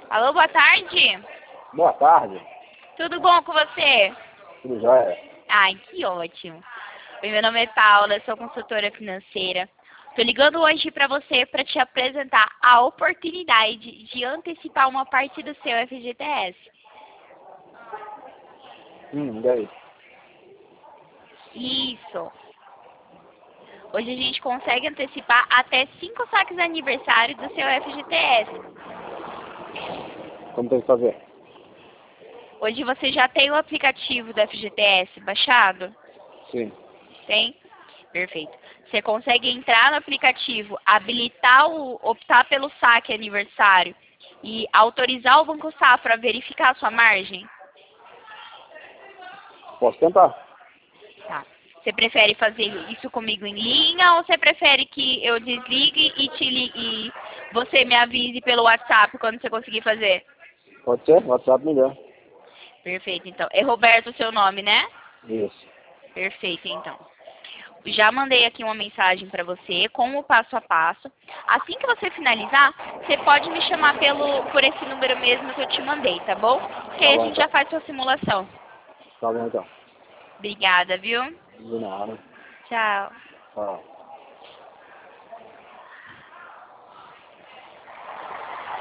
Alô, boa tarde. Boa tarde. Tudo bom com você? Tudo jóia? Ai, que ótimo. Oi, meu nome é Paula, sou consultora financeira. Tô ligando hoje para você para te apresentar a oportunidade de antecipar uma parte do seu FGTS. E aí? Isso. Hoje a gente consegue antecipar até 5 saques de aniversário do seu FGTS. Como tem que fazer? Hoje você já tem o aplicativo do FGTS baixado? Sim. Tem? Perfeito. Você consegue entrar no aplicativo, habilitar optar pelo saque aniversário e autorizar o Banco Safra a verificar a sua margem? Posso tentar? Tá. Você prefere fazer isso comigo em linha ou você prefere que eu desligue e te ligue e você me avise pelo WhatsApp quando você conseguir fazer? Pode ser? WhatsApp melhor. Perfeito, então. É Roberto o seu nome, né? Isso. Perfeito, então. Já mandei aqui uma mensagem para você com o passo a passo. Assim que você finalizar, você pode me chamar por esse número mesmo que eu te mandei, tá bom? Que Tá aí a bom gente então. já faz sua simulação. Tá bom então. Obrigada, viu? De nada. Tchau. Tchau.